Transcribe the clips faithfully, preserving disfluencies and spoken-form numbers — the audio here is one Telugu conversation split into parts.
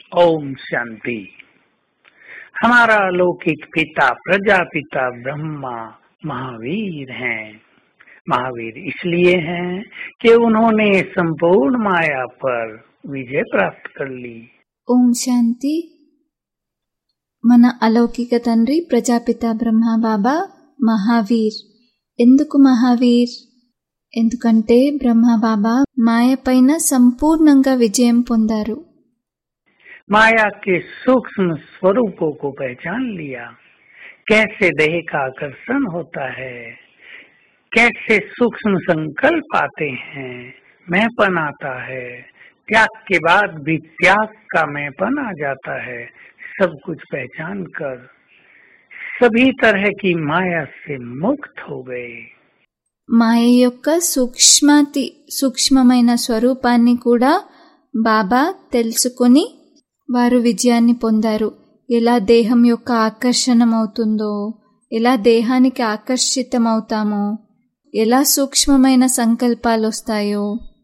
ओम शांति। हमारा अलौकिक पिता प्रजापिता ब्रह्मा महावीर हैं। महावीर इसलिए हैं कि उन्होंने संपूर्ण माया पर विजय प्राप्त कर ली। ఓం శాంతి. మన అలౌకిక తండ్రి ప్రజాపిత బ్రహ్మ బాబా మహావీర్. ఎందుకు మహావీర్? ఎందుకంటే బ్రహ్మ బాబా మాయ పైన సంపూర్ణంగా విజయం పొందారు. माया के सूक्ष्म स्वरूपों को पहचान लिया, कैसे देह का आकर्षण होता है, कैसे सूक्ष्म संकल्प आते हैं, मैंपन आता है, त्याग के बाद भी त्याग का मैंपन आ जाता है। सब कुछ पहचान कर सभी तरह की माया से मुक्त हो गए। మాయ యొక్క సూక్ష్మాతి సూక్ష్మమైన స్వరూపాన్ని కూడా బాబా తెలుసుకొని వారు విజయాన్ని పొందారు. ఎలా దేహం యొక్క ఆకర్షణమవుతుందో, ఎలా దేహానికి ఆకర్షితమవుతామో, ఎలా సూక్ష్మమైన సంకల్పాలు వస్తాయో,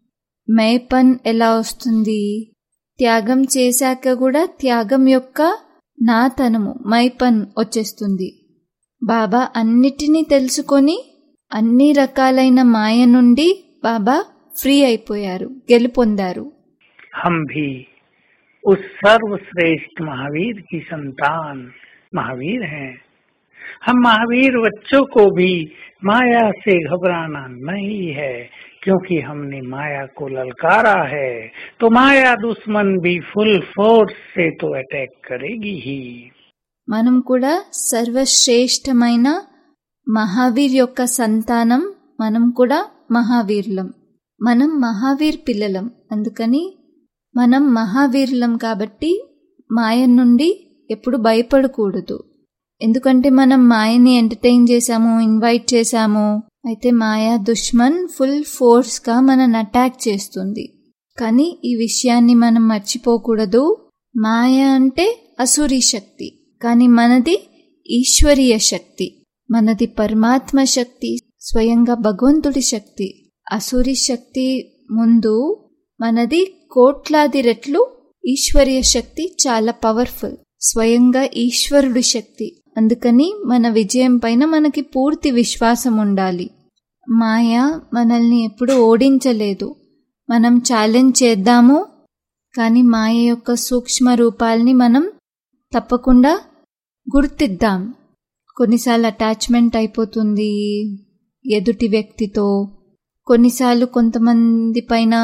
మైపన్ ఎలా వస్తుంది, త్యాగం చేశాక కూడా త్యాగం యొక్క నాతనము మైపన్ వచ్చేస్తుంది. బాబా అన్నిటినీ తెలుసుకొని అన్ని రకాలైన మాయ నుండి బాబా ఫ్రీ అయిపోయారు, గెలుపొందారు. हम भी उस सर्वश्रेष्ठ महावीर की संतान महावीर हैं। हम महावीर बच्चों को भी माया से घबराना नहीं है, क्योंकि हमने माया को ललकारा है तो माया दुश्मन भी फुल फोर्स से तो अटैक करेगी ही। మనం కూడా సర్వశ్రేష్టమైన మహావీర్ యొక్క సంతానం. మనం కూడా మహావీరులం. మనం మహావీర్ పిల్లలం. అందుకని మనం మహావీరులం కాబట్టి మాయ నుండి ఎప్పుడు భయపడకూడదు. ఎందుకంటే మనం మాయని ఎంటర్టైన్ చేశాము, ఇన్వైట్ చేశాము, అయితే మాయా దుష్మన్ ఫుల్ ఫోర్స్గా మనని అటాక్ చేస్తుంది. కానీ ఈ విషయాన్ని మనం మర్చిపోకూడదు. మాయ అంటే అసురీ శక్తి, కానీ మనది ఈశ్వరీయ శక్తి, మనది పరమాత్మ శక్తి, స్వయంగా భగవంతుడి శక్తి. అసురీ శక్తి ముందు మనది కోట్లాది రెట్లు ఈశ్వరీయ శక్తి, చాలా పవర్ఫుల్, స్వయంగా ఈశ్వరుడి శక్తి. అందుకని మన విజయం పైన మనకి పూర్తి విశ్వాసం ఉండాలి. మాయ మనల్ని ఎప్పుడు ఓడించలేదు. మనం ఛాలెంజ్ చేద్దాము, కానీ మాయ యొక్క సూక్ష్మ రూపాల్ని మనం తప్పకుండా గుర్తిద్దాం. కొన్నిసార్లు అటాచ్మెంట్ అయిపోతుంది ఎదుటి వ్యక్తితో, కొన్నిసార్లు కొంతమంది పైన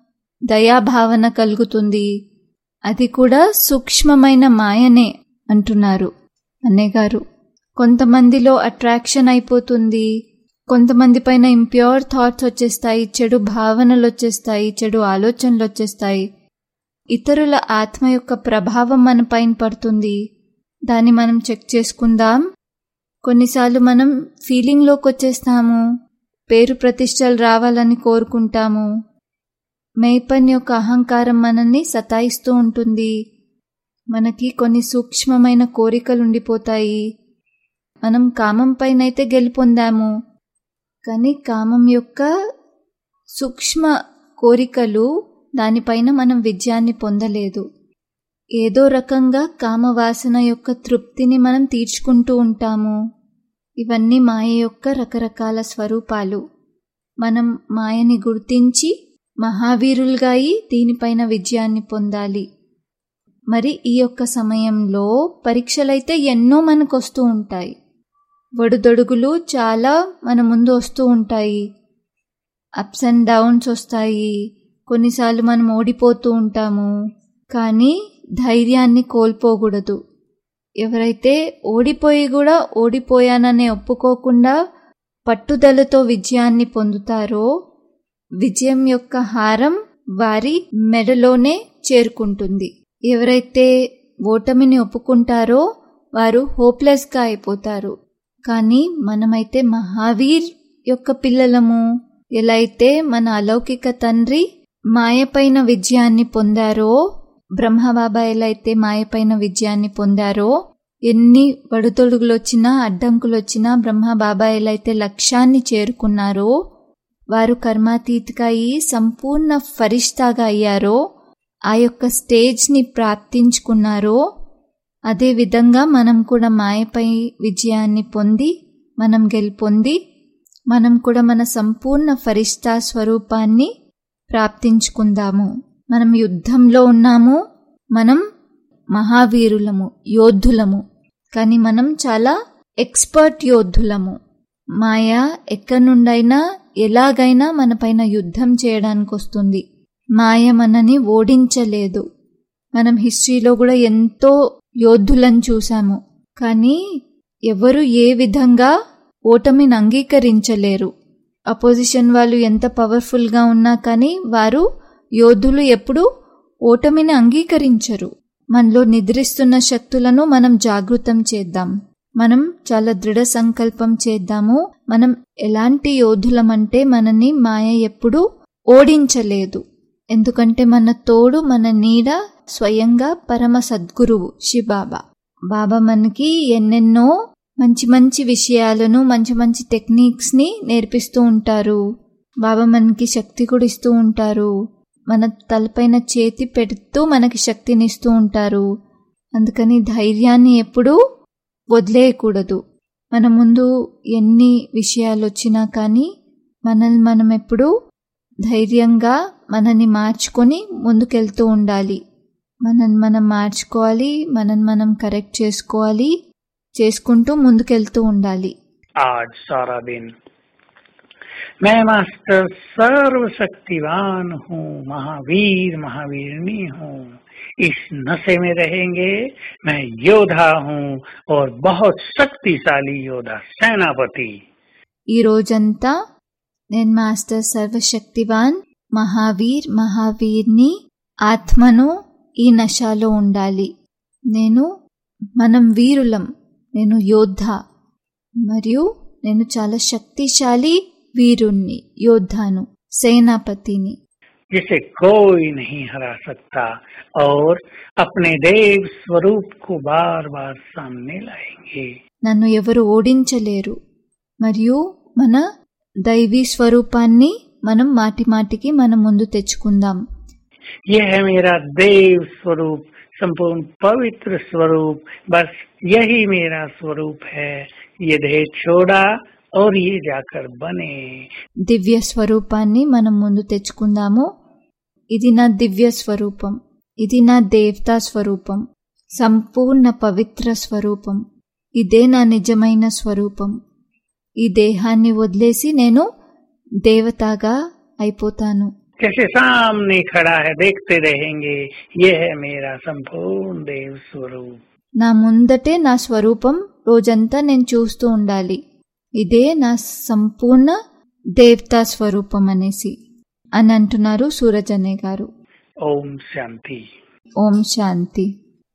దయాభావన కలుగుతుంది. అది కూడా సూక్ష్మమైన మాయనే అంటున్నారు అన్నయ్యగారు. కొంతమందిలో అట్రాక్షన్ అయిపోతుంది, కొంతమంది పైన ఇంప్యూర్ థాట్స్ వచ్చేస్తాయి, చెడు భావనలు వచ్చేస్తాయి, చెడు ఆలోచనలు వచ్చేస్తాయి. ఇతరుల ఆత్మ యొక్క ప్రభావం మన పైన పడుతుంది. దాన్ని మనం చెక్ చేసుకుందాం. కొన్నిసార్లు మనం ఫీలింగ్లోకి వచ్చేస్తాము, పేరు ప్రతిష్టలు రావాలని కోరుకుంటాము. మైపన్ యొక్క అహంకారం మనల్ని సతాయిస్తూ ఉంటుంది. మనకి కొన్ని సూక్ష్మమైన కోరికలు ఉండిపోతాయి. మనం కామం పైనైతే గెలుపొందాము, కానీ కామం యొక్క సూక్ష్మ కోరికలు, దానిపైన మనం విజయాన్ని పొందలేదు. ఏదో రకంగా కామవాసన యొక్క తృప్తిని మనం తీర్చుకుంటూ ఉంటాము. ఇవన్నీ మాయ యొక్క రకరకాల స్వరూపాలు. మనం మాయని గుర్తించి మహావీరులుగా అయి దీనిపైన విజయాన్ని పొందాలి. మరి ఈ యొక్క సమయంలో పరీక్షలైతే ఎన్నో మనకు వస్తూ ఉంటాయి. ఒడుదొడుగులు చాలా మన ముందు వస్తూ ఉంటాయి. అప్స్ అండ్ డౌన్స్ వస్తాయి. కొన్నిసార్లు మనం ఓడిపోతూ ఉంటాము, కానీ ధైర్యాన్ని కోల్పోకూడదు. ఎవరైతే ఓడిపోయి కూడా ఓడిపోయాననే ఒప్పుకోకుండా పట్టుదలతో విజయాన్ని పొందుతారో, విజయం యొక్క హారం వారి మెడలోనే చేరుకుంటుంది. ఎవరైతే ఓటమిని ఒప్పుకుంటారో వారు హోప్లెస్గా అయిపోతారు. కానీ మనమైతే మహావీర్ యొక్క పిల్లలము. ఎలా అయితే మన అలౌకిక తండ్రి మాయపైన విజయాన్ని పొందారో, బ్రహ్మబాబా ఎలా అయితే మాయపైన విజయాన్ని పొందారో, ఎన్ని వడుతొడుగులు వచ్చినా అడ్డంకులు వచ్చినా బ్రహ్మబాబా ఎలా అయితే లక్ష్యాన్ని చేరుకున్నారో, వారు కర్మాతీతగా అయి సంపూర్ణ ఫరిష్తాగా అయ్యారో, ఆ యొక్క స్టేజ్ని ప్రాప్తించుకున్నారో అదే విధంగా మనం కూడా మాయపై విజయాన్ని పొంది మనం గెలుపొంది మనం కూడా మన సంపూర్ణ ఫరిష్తా స్వరూపాన్ని ప్రాప్తించుకుందాము. మనం యుద్ధంలో ఉన్నాము, మనం మహావీరులము, యోధులము. కానీ మనం చాలా ఎక్స్పర్ట్ యోధులము. మాయ ఎక్కడి నుండైనా ఎలాగైనా మన పైన యుద్ధం చేయడానికి వస్తుంది. మాయ మనని ఓడించలేదు. మనం హిస్టరీలో కూడా ఎంతో యోధులను చూసాము, కానీ ఎవరు ఏ విధంగా ఓటమిని అంగీకరించలేరు. అపోజిషన్ వాళ్ళు ఎంత పవర్ఫుల్గా ఉన్నా కానీ వారు యోధులు ఎప్పుడూ ఓటమిని అంగీకరించరు. మనలో నిద్రిస్తున్న శక్తులను మనం జాగృతం చేద్దాం. మనం చాలా దృఢ సంకల్పం చేద్దాము. మనం ఎలాంటి యోధులమంటే మనని మాయ ఎప్పుడూ ఓడించలేదు. ఎందుకంటే మన తోడు, మన నీడ స్వయంగా పరమ సద్గురువు శివబాబా. బాబా మనకి ఎన్నెన్నో మంచి మంచి విషయాలను, మంచి మంచి టెక్నిక్స్ని నేర్పిస్తూ ఉంటారు. బాబా మనకి శక్తి కూడా ఇస్తూ ఉంటారు. మన తలపైన చేతి పెడుతూ మనకి శక్తినిస్తూ ఉంటారు. అందుకని ధైర్యాన్ని ఎప్పుడూ వదిలేయకూడదు. మన ముందు ఎన్ని విషయాలు వచ్చినా కానీ మనల్ని మనం ఎప్పుడూ ధైర్యంగా మనని మార్చుకొని ముందుకెళ్తూ ఉండాలి. మనని మనం మార్చుకోవాలి, మనని మనం కరెక్ట్ చేసుకోవాలి, చేసుకుంటూ ముందుకెళ్తూ ఉండాలి. आज सारा दिन मैं मास्टर सर्वशक्तिवान हूँ, महावीर महावीरनी हूँ, इस नशे में रहेंगे। मैं योद्धा हूँ और बहुत शक्तिशाली योद्धा, सेनापति। ఈ రోజంతా నేను మాస్టర్ సర్వశక్తివాన్, మహావీర్ మహావీర్ని, ఆత్మను ఈ నశాలో ఉండాలి. నేను మనం వీరులం, నేను యోద్ధ మరియు నేను చాలా శక్తిశాలి వీరుణ్ణి, యోద్ధాను, సేనాపతిని. जिसे कोई नहीं हरा सकता और अपने देव स्वरूप को बार बार सामने लाएंगे. నన్ను ఎవరు ఓడించలేరు మరియు మన దైవీ స్వరూపాన్ని మనం మాటి మాటికి మన ముందు తెచ్చుకుందాం. यह है मेरा देव स्वरूप, संपूर्ण पवित्र स्वरूप, बस यही मेरा स्वरूप है. ये देह छोड़ा और ये जाकर बने. దివ్య స్వరూపాన్ని మనం ముందు తెచ్చుకుందాము. ఇది నా దివ్య స్వరూపం, ఇది నా దేవతా స్వరూపం, సంపూర్ణ పవిత్ర స్వరూపం, ఇదే నా నిజమైన స్వరూపం. ఈ దేహాన్ని వదిలేసి నేను దేవతగా అయిపోతాను. जैसे सामने खड़ा है देखते रहेंगे, ये है मेरा संपूर्ण देव स्वरूप. నా ముందటే నా స్వరూపం రోజంతా నేను చూస్తూ ఉండాలి. ఇదే నా సంపూర్ణ దేవతా స్వరూపం అనేసి అని అంటున్నారు సూరజ్ అనే గారు. ఓం శాంతి. ఓం శాంతి.